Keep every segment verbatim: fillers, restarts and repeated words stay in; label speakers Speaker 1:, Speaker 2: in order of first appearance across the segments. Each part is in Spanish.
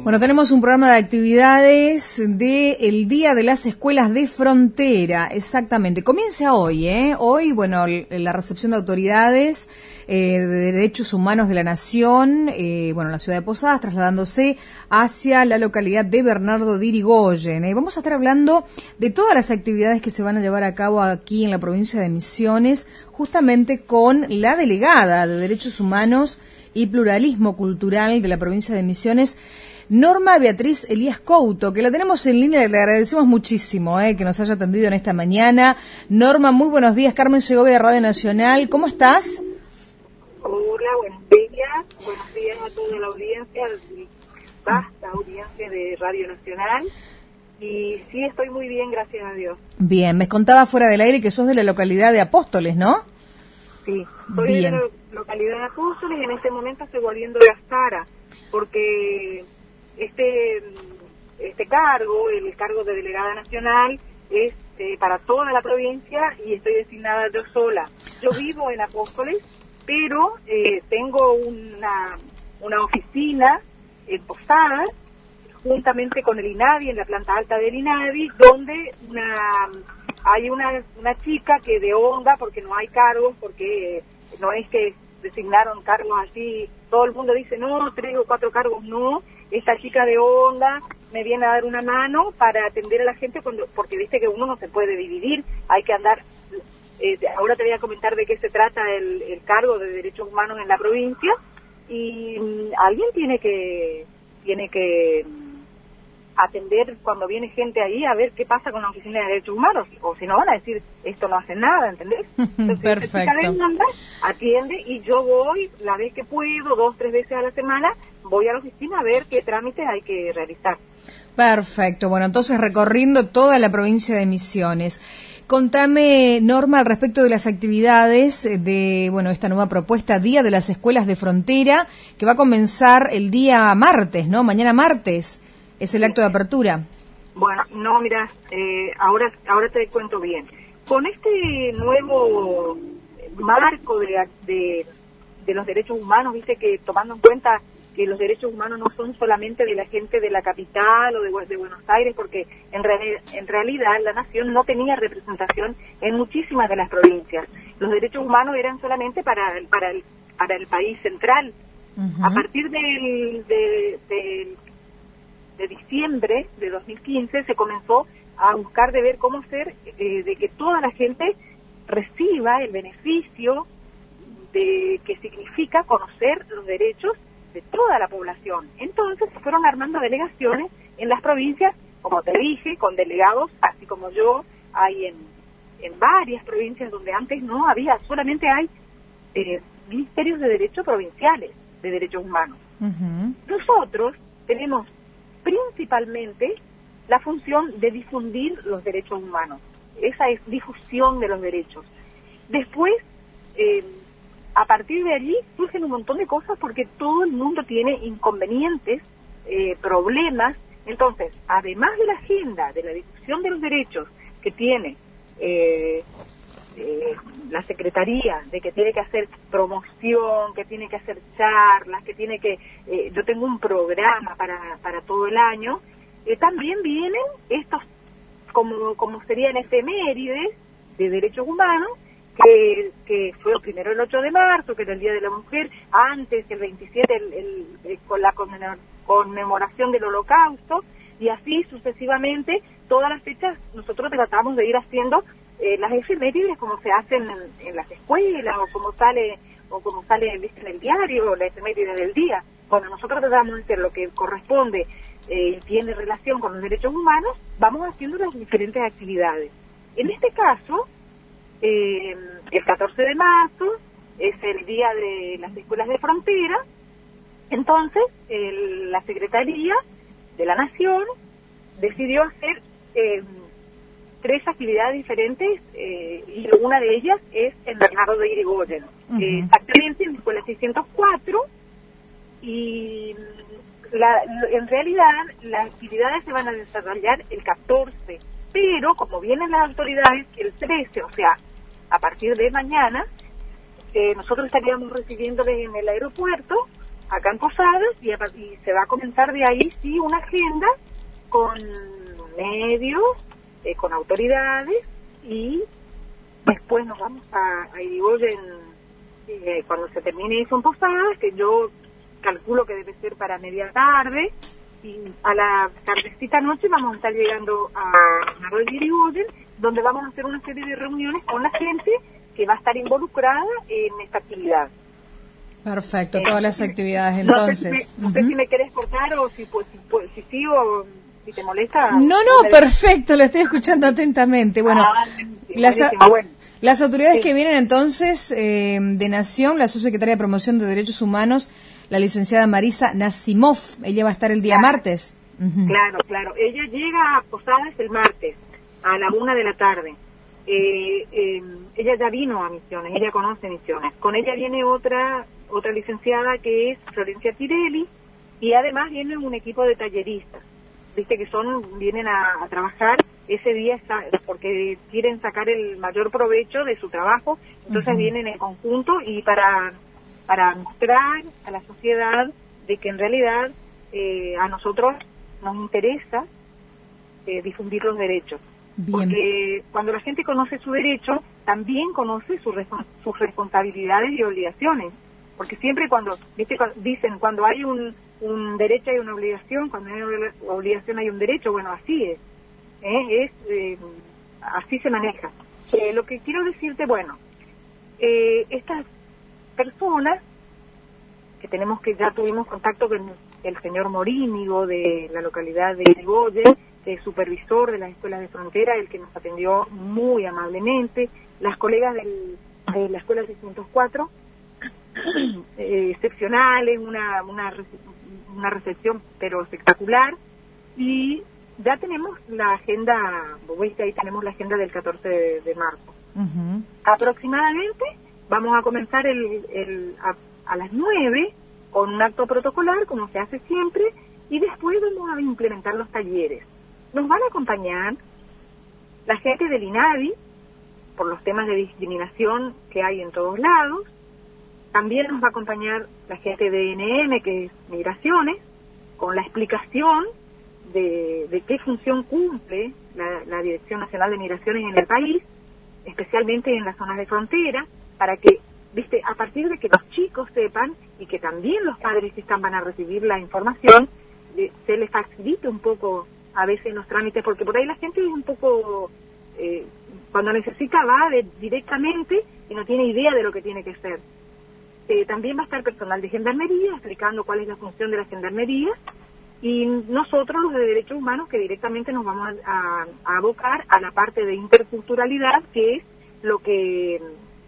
Speaker 1: Bueno, tenemos un programa de actividades del Día de las Escuelas de Frontera, exactamente. Comienza hoy, ¿eh? Hoy, bueno, la recepción de autoridades eh, de Derechos Humanos de la Nación, eh, bueno, en la ciudad de Posadas, trasladándose hacia la localidad de Bernardo de Irigoyen. ¿eh? Vamos a estar hablando de todas las actividades que se van a llevar a cabo aquí en la provincia de Misiones, justamente con la delegada de Derechos Humanos y Pluralismo Cultural de la provincia de Misiones, Norma Beatriz Elías Couto, que la tenemos en línea, le agradecemos muchísimo eh, que nos haya atendido en esta mañana. Norma, muy buenos días. Carmen Segovia de Radio Nacional, ¿cómo estás?
Speaker 2: Hola, buenos días. Buenos días a toda la audiencia, vasta audiencia de Radio Nacional. Y sí, estoy muy bien, gracias a Dios.
Speaker 1: Bien, me contaba fuera del aire que sos de la localidad de Apóstoles, ¿no?
Speaker 2: Sí, soy
Speaker 1: bien.
Speaker 2: de la localidad de Apóstoles y en este momento estoy volviendo de Astara, porque este este cargo, el cargo de delegada nacional, es eh, para toda la provincia y estoy designada yo sola. Yo vivo en Apóstoles, pero eh, tengo una, una oficina en Posadas, juntamente con el INADI, en la planta alta del INADI, donde una hay una, una chica que de onda, porque no hay cargos, porque no es que designaron cargos así, todo el mundo dice, no, tres o cuatro cargos, no. Esta chica de onda me viene a dar una mano para atender a la gente, cuando porque viste que uno no se puede dividir, hay que andar. Eh, ahora te voy a comentar de qué se trata el, el cargo de derechos humanos en la provincia, y um, alguien tiene que tiene que um, atender cuando viene gente ahí a ver qué pasa con la oficina de derechos humanos, o si no van a decir, esto no hace nada, ¿entendés? Entonces,
Speaker 1: perfecto.
Speaker 2: Esta chica de onda atiende y yo voy la vez que puedo, dos, tres veces a la semana, voy a la oficina a ver qué trámites hay que realizar.
Speaker 1: Perfecto, bueno, entonces recorriendo toda la provincia de Misiones. Contame, Norma, al respecto de las actividades de, bueno, esta nueva propuesta, Día de las Escuelas de Frontera, que va a comenzar el día martes, ¿no? Mañana martes es el acto de apertura.
Speaker 2: Bueno, no, mira, eh, ahora, ahora te cuento bien. Con este nuevo marco de, de, de los derechos humanos, viste que tomando en cuenta que los derechos humanos no son solamente de la gente de la capital o de, de Buenos Aires, porque en, real, en realidad la nación no tenía representación en muchísimas de las provincias. Los derechos humanos eran solamente para, para, el, para el país central. Uh-huh. A partir del, de, de, de diciembre de dos mil quince se comenzó a buscar de ver cómo hacer eh, de que toda la gente reciba el beneficio de que significa conocer los derechos de toda la población. Entonces se fueron armando delegaciones en las provincias, como te dije, con delegados, así como yo, hay en, en varias provincias donde antes no había, solamente hay eh, ministerios de derechos provinciales de derechos humanos. Uh-huh. Nosotros tenemos principalmente la función de difundir los derechos humanos. Esa es difusión de los derechos. Después, eh, a partir de allí surgen un montón de cosas porque todo el mundo tiene inconvenientes, eh, problemas. Entonces, además de la agenda de la difusión de los derechos que tiene eh, eh, la Secretaría, de que tiene que hacer promoción, que tiene que hacer charlas, que tiene que... Eh, yo tengo un programa para, para todo el año, eh, también vienen estos, como, como serían efemérides de derechos humanos, Que, que fue primero el ocho de marzo, que era el Día de la Mujer, antes el veintisiete, el, el, el, con la conmemoración del Holocausto, y así sucesivamente, todas las fechas nosotros tratamos de ir haciendo eh, las efemérides como se hacen en, en las escuelas, o como sale o como sale ¿viste? En el diario, la efeméride del día. Cuando nosotros tratamos de hacer lo que corresponde y eh, tiene relación con los derechos humanos, vamos haciendo las diferentes actividades. En este caso, Eh, el catorce de marzo es el día de las escuelas de frontera. Entonces el, la Secretaría de la Nación decidió hacer eh, tres actividades diferentes eh, y una de ellas es en Bernardo de Irigoyen, uh-huh. eh, exactamente en la escuela seiscientos cuatro, y la, en realidad las actividades se van a desarrollar el catorce, pero como vienen las autoridades el trece, o sea, a partir de mañana, eh, nosotros estaríamos recibiéndoles en el aeropuerto acá en Posadas, y, a, y se va a comenzar de ahí, sí, una agenda con medios, eh, con autoridades, y después nos vamos a, a Irigoyen eh, cuando se termine eso en Posadas, que yo calculo que debe ser para media tarde, y a la tardecita noche vamos a estar llegando a Arroyo Irigoyen, donde vamos a hacer una serie de reuniones con la gente que va a estar involucrada en esta actividad.
Speaker 1: Perfecto, eh, todas las actividades entonces.
Speaker 2: No sé, si me, no sé uh-huh. si me querés cortar o si, pues, si, pues, si sí o si te molesta.
Speaker 1: No, no, perfecto, lo estoy escuchando atentamente. Bueno, ah, sí, las, a, bueno. las autoridades sí. que vienen entonces eh, de Nación, la subsecretaria de Promoción de Derechos Humanos, la licenciada Marisa Nasimov, ella va a estar el día
Speaker 2: claro,
Speaker 1: martes.
Speaker 2: Uh-huh. Claro, claro, ella llega a Posadas el martes a la una de la tarde. Eh, eh, ella ya vino a Misiones, ella conoce Misiones. Con ella viene otra otra licenciada que es Florencia Tirelli, y además viene un equipo de talleristas, viste que son vienen a, a trabajar ese día porque quieren sacar el mayor provecho de su trabajo, entonces uh-huh. vienen en conjunto y para para mostrar a la sociedad de que en realidad eh, a nosotros nos interesa eh, difundir los derechos. Bien. Porque cuando la gente conoce su derecho, también conoce su respons- sus responsabilidades y obligaciones. Porque siempre cuando, ¿viste? Dicen, cuando hay un, un derecho hay una obligación, cuando hay una obligación hay un derecho, bueno, así es. ¿eh? es eh, así se maneja. Eh, lo que quiero decirte, bueno, eh, estas personas que tenemos que ya tuvimos contacto con el señor Morínigo de la localidad de Irigoyen, el supervisor de las escuelas de frontera, el que nos atendió muy amablemente, las colegas del, de la escuela seiscientos cuatro, eh, excepcionales, una, una, una recepción pero espectacular, y ya tenemos la agenda, ¿viste? Ahí tenemos la agenda del catorce de, de marzo. Uh-huh. Aproximadamente vamos a comenzar el, el, a, a las nueve con un acto protocolar, como se hace siempre, y después vamos a implementar los talleres. Nos van a acompañar la gente del INADI, por los temas de discriminación que hay en todos lados. También nos va a acompañar la gente de N M, que es Migraciones, con la explicación de, de qué función cumple la, la Dirección Nacional de Migraciones en el país, especialmente en las zonas de frontera, para que, viste, a partir de que los chicos sepan y que también los padres que están van a recibir la información, eh, se les facilite un poco a veces los trámites, porque por ahí la gente es un poco, eh, cuando necesita va de, directamente y no tiene idea de lo que tiene que hacer. Eh, también va a estar personal de gendarmería explicando cuál es la función de la gendarmería, y nosotros los de derechos humanos que directamente nos vamos a, a, a abocar a la parte de interculturalidad, que es lo que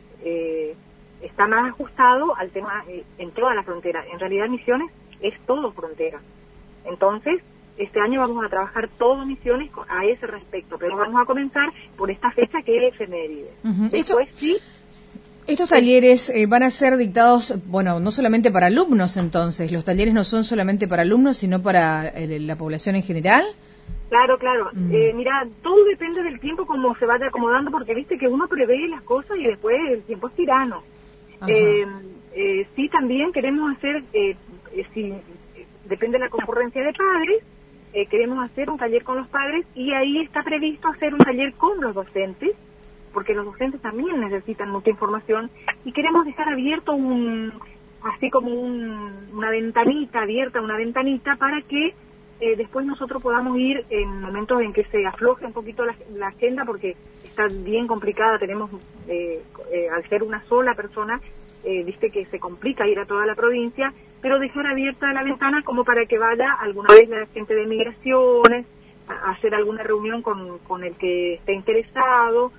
Speaker 2: eh, está más ajustado al tema eh, en toda la frontera. En realidad Misiones es todo frontera. Entonces, este año vamos a trabajar todo Misiones a ese respecto, pero vamos a comenzar por esta fecha que es efeméride. Uh-huh. Después sí.
Speaker 1: Estos talleres eh, van a ser dictados, bueno, no solamente para alumnos entonces, los talleres no son solamente para alumnos, sino para eh, la población en general.
Speaker 2: Claro, claro. Uh-huh. Eh, mira, todo depende del tiempo como se vaya acomodando, porque viste que uno prevé las cosas y después el tiempo es tirano. Uh-huh. Eh, eh, sí, también queremos hacer, eh, eh, si eh, depende de la concurrencia de padres, Eh, queremos hacer un taller con los padres, y ahí está previsto hacer un taller con los docentes, porque los docentes también necesitan mucha información, y queremos dejar abierto un, así como un, una ventanita, abierta una ventanita, para que eh, después nosotros podamos ir en momentos en que se afloje un poquito la, la agenda, porque está bien complicada, tenemos, eh, eh, al ser una sola persona, eh, viste que se complica ir a toda la provincia, pero dejar abierta la ventana como para que vaya alguna vez la gente de Migraciones a hacer alguna reunión con, con el que esté interesado,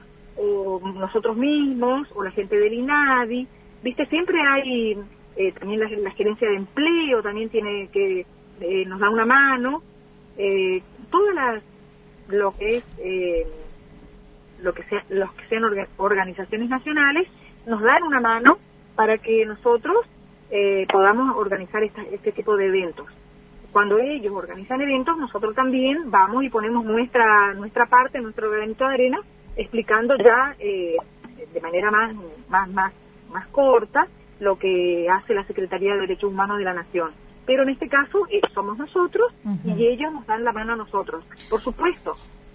Speaker 2: o nosotros mismos, o la gente del INADI, viste, siempre hay, eh, también la, la gerencia de empleo también tiene que, eh, nos da una mano, eh, todas las, lo que es, eh, lo que sea, los que sean orga, organizaciones nacionales, nos dan una mano para que nosotros Eh, podamos organizar esta, este tipo de eventos. Cuando ellos organizan eventos, nosotros también vamos y ponemos nuestra nuestra parte, nuestro granito de arena, explicando ya eh, de manera más más más más corta lo que hace la Secretaría de Derechos Humanos de la Nación. Pero en este caso eh, somos nosotros uh-huh. y ellos nos dan la mano a nosotros. Por supuesto,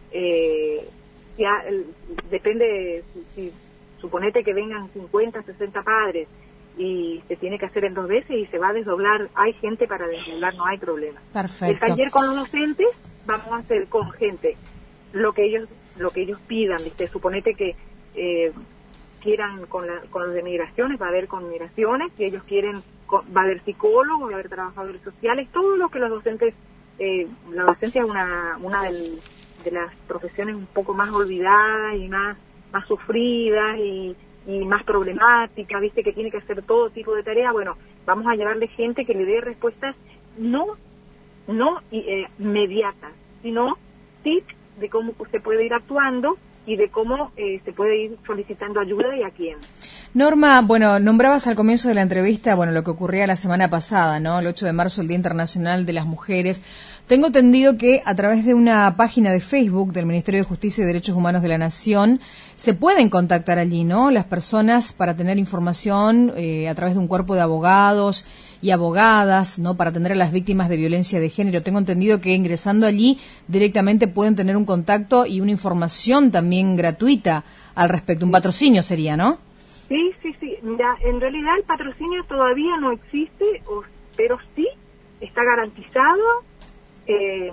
Speaker 2: eh, ya el, depende, si, si suponete que vengan cincuenta, sesenta padres y se tiene que hacer en dos veces y se va a desdoblar, hay gente para desdoblar, no hay problema.
Speaker 1: Perfecto.
Speaker 2: El taller con los docentes vamos a hacer con gente lo que ellos lo que ellos pidan, ¿viste? Suponete que eh, quieran con, la, con los de migraciones, va a haber con migraciones, si ellos quieren, con, va a haber psicólogos, va a haber trabajadores sociales, todo lo que los docentes, eh, la docencia es una, una del, de las profesiones un poco más olvidadas y más, más sufridas y, y más problemáticas, ¿viste? Que tiene que hacer todo tipo de tareas. Bueno, vamos a llevarle gente que le dé respuestas no, no eh, inmediatas, sino tips de cómo se puede ir actuando y de cómo eh, se puede ir solicitando ayuda y a quién.
Speaker 1: Norma, bueno, nombrabas al comienzo de la entrevista, bueno, lo que ocurría la semana pasada, ¿no? El ocho de marzo, el Día Internacional de las Mujeres. Tengo entendido que a través de una página de Facebook del Ministerio de Justicia y Derechos Humanos de la Nación se pueden contactar allí, ¿no? Las personas para tener información eh, a través de un cuerpo de abogados y abogadas, ¿no? Para atender a las víctimas de violencia de género. Tengo entendido que ingresando allí directamente pueden tener un contacto y una información también gratuita al respecto. Un patrocinio sería, ¿no?
Speaker 2: Sí, sí, sí. Mira, en realidad el patrocinio todavía no existe, o, pero sí está garantizado eh,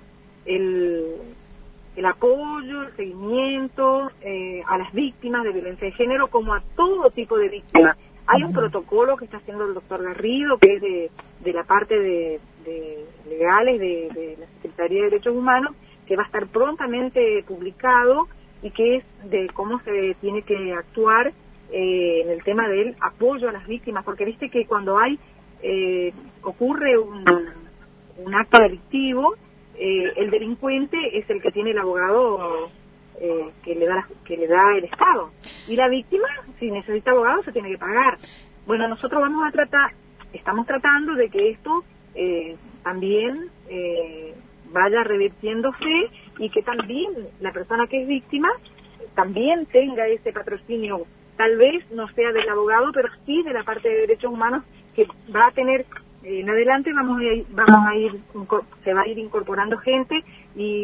Speaker 2: el, el apoyo, el seguimiento eh, a las víctimas de violencia de género, como a todo tipo de víctimas. Hay un protocolo que está haciendo el doctor Garrido, que es de, de la parte de, de legales de, de la Secretaría de Derechos Humanos, que va a estar prontamente publicado y que es de cómo se tiene que actuar eh, en el tema del apoyo a las víctimas, porque viste que cuando hay eh, ocurre un, un acto delictivo, eh, el delincuente es el que tiene el abogado Eh, que le da que le da el Estado, y la víctima, si necesita abogado, se tiene que pagar. Bueno, nosotros vamos a tratar, estamos tratando de que esto eh, también eh, vaya revirtiéndose y que también la persona que es víctima también tenga ese patrocinio, tal vez no sea del abogado, pero sí de la parte de derechos humanos, que va a tener eh, en adelante vamos a ir, vamos a ir se va a ir incorporando gente y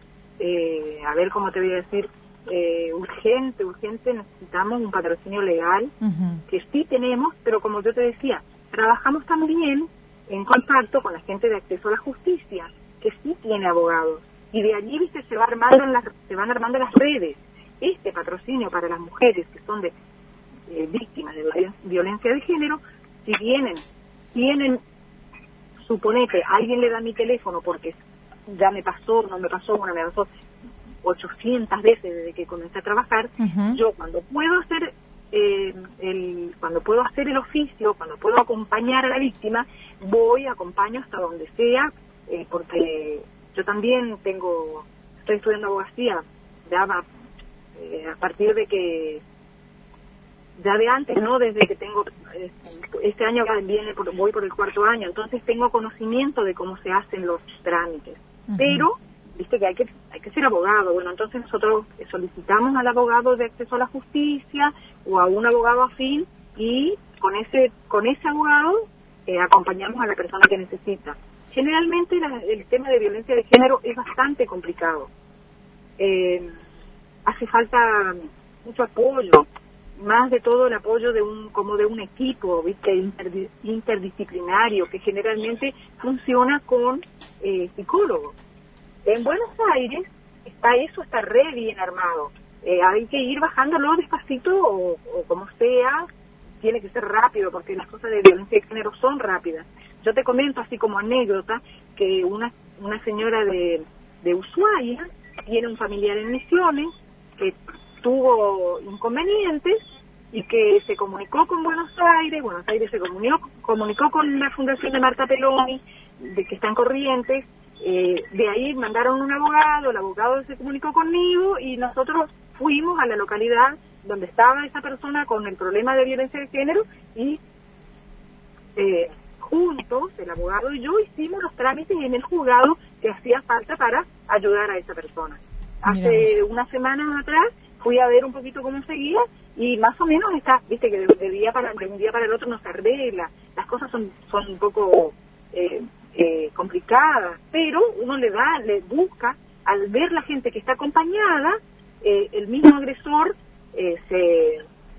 Speaker 2: Eh, a ver cómo te voy a decir, eh, urgente, urgente, necesitamos un patrocinio legal, uh-huh. que sí tenemos, pero como yo te decía, trabajamos también en contacto con la gente de acceso a la justicia, que sí tiene abogados, y de allí, viste, se va armando en las, se van armando las redes. Este patrocinio para las mujeres que son de eh, víctimas de violencia de género, si vienen, tienen, suponete, alguien le da mi teléfono porque ya me pasó, no me pasó, bueno, me pasó ochocientas veces desde que comencé a trabajar. Uh-huh. Yo cuando puedo hacer eh, el cuando puedo hacer el oficio, cuando puedo acompañar a la víctima, voy, acompaño hasta donde sea, eh, porque yo también tengo, estoy estudiando abogacía, ya va, eh, a partir de que ya de antes, ¿no? Desde que tengo, eh, este año viene por, voy por el cuarto año, entonces tengo conocimiento de cómo se hacen los trámites. Uh-huh. Pero, viste que hay que hay que ser abogado. Bueno, entonces nosotros solicitamos al abogado de acceso a la justicia o a un abogado afín y con ese con ese abogado eh, acompañamos a la persona que necesita. Generalmente la, el tema de violencia de género es bastante complicado. Eh, hace falta mucho apoyo, más de todo el apoyo de un como de un equipo, viste, Interdi- interdisciplinario, que generalmente funciona con eh, psicólogos. En Buenos Aires está eso, está re bien armado. Eh, hay que ir bajándolo despacito o, o como sea, tiene que ser rápido porque las cosas de violencia de género son rápidas. Yo te comento así como anécdota que una una señora de, de Ushuaia tiene un familiar en Misiones que tuvo inconvenientes y que se comunicó con Buenos Aires, Buenos Aires se comunicó, comunicó con la Fundación de Marta Peloni, de que están Corrientes, eh, de ahí mandaron un abogado, el abogado se comunicó conmigo y nosotros fuimos a la localidad donde estaba esa persona con el problema de violencia de género y eh, juntos, el abogado y yo, hicimos los trámites en el juzgado que hacía falta para ayudar a esa persona. Hace unas semanas atrás fui a ver un poquito cómo seguía y más o menos está, viste, que de, de día para de un día para el otro no se arregla, las cosas son son un poco eh, eh, complicadas, pero uno le da, le busca, al ver la gente que está acompañada, eh, el mismo agresor eh, se,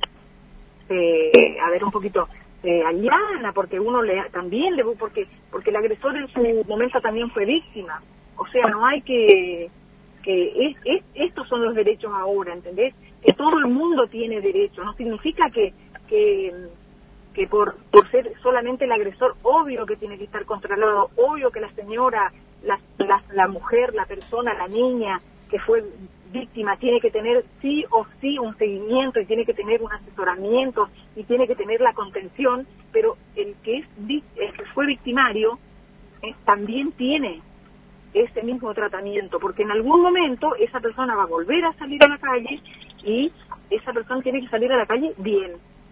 Speaker 2: se, a ver un poquito, se allana, porque uno le también le porque porque el agresor en su momento también fue víctima, o sea, no hay que que es, es, estos son los derechos ahora, ¿entendés? Que todo el mundo tiene derechos, no significa que que, que por, por ser solamente el agresor, obvio que tiene que estar controlado, obvio que la señora, la, la, la mujer, la persona, la niña que fue víctima tiene que tener sí o sí un seguimiento y tiene que tener un asesoramiento y tiene que tener la contención, pero el que es el que fue victimario eh, también tiene ese mismo tratamiento, porque en algún momento esa persona va a volver a salir a la calle y esa persona tiene que salir a la calle bien.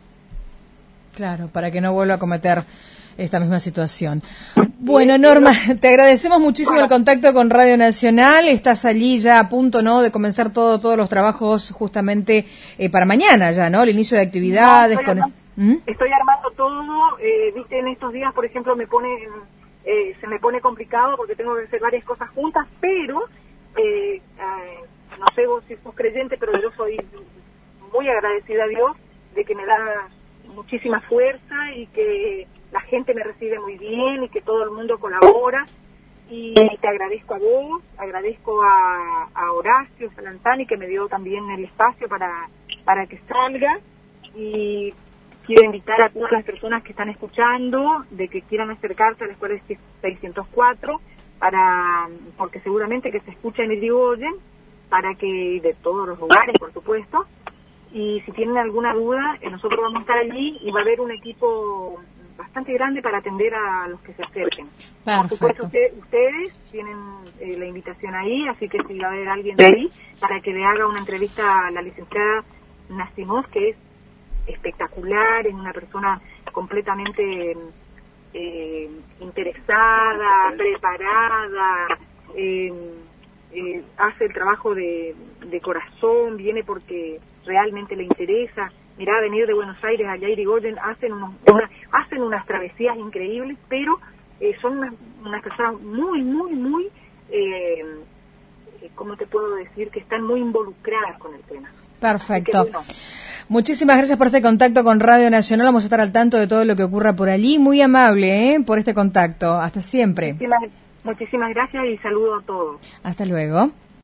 Speaker 1: Claro, para que no vuelva a cometer esta misma situación. Bueno, Norma, te agradecemos muchísimo bueno. el contacto con Radio Nacional. Estás allí ya a punto, ¿no?, de comenzar todo, todos los trabajos justamente eh, para mañana ya, ¿no? El inicio de actividades.
Speaker 2: No, estoy,
Speaker 1: con...
Speaker 2: armando, ¿Mm? estoy armando todo. Eh, viste, en estos días, por ejemplo, me pone, eh, se me pone complicado porque tengo que hacer varias cosas juntas, pero eh, eh, no sé vos si sos creyente, pero yo soy muy agradecida a Dios de que me da muchísima fuerza y que la gente me recibe muy bien y que todo el mundo colabora, y te agradezco a vos, agradezco a, a Horacio Salantani, que me dio también el espacio para, para que salga, y quiero invitar a todas las personas que están escuchando de que quieran acercarse a la escuela seiscientos cuatro, para, porque seguramente que se escucha en Irigoyen, para que, de todos los lugares por supuesto, y si tienen alguna duda, eh, nosotros vamos a estar allí y va a haber un equipo bastante grande para atender a los que se acerquen.
Speaker 1: Perfecto.
Speaker 2: Por supuesto, usted, ustedes tienen eh, la invitación ahí, así que si va a haber alguien de ahí, para que le haga una entrevista a la licenciada Nacimos, que es espectacular, es una persona completamente eh, interesada, preparada, eh, eh, hace el trabajo de, de corazón, viene porque realmente le interesa. Mirá, venir de Buenos Aires allá a Irigoyen, hacen unos, una, hacen unas travesías increíbles, pero eh, son unas, unas personas muy, muy, muy, eh, ¿cómo te puedo decir? Que están muy involucradas con el tema.
Speaker 1: Perfecto. Que, bueno, muchísimas gracias por este contacto con Radio Nacional. Vamos a estar al tanto de todo lo que ocurra por allí. Muy amable, ¿eh?, por este contacto. Hasta siempre.
Speaker 2: Muchísimas, muchísimas gracias y saludo a todos.
Speaker 1: Hasta luego.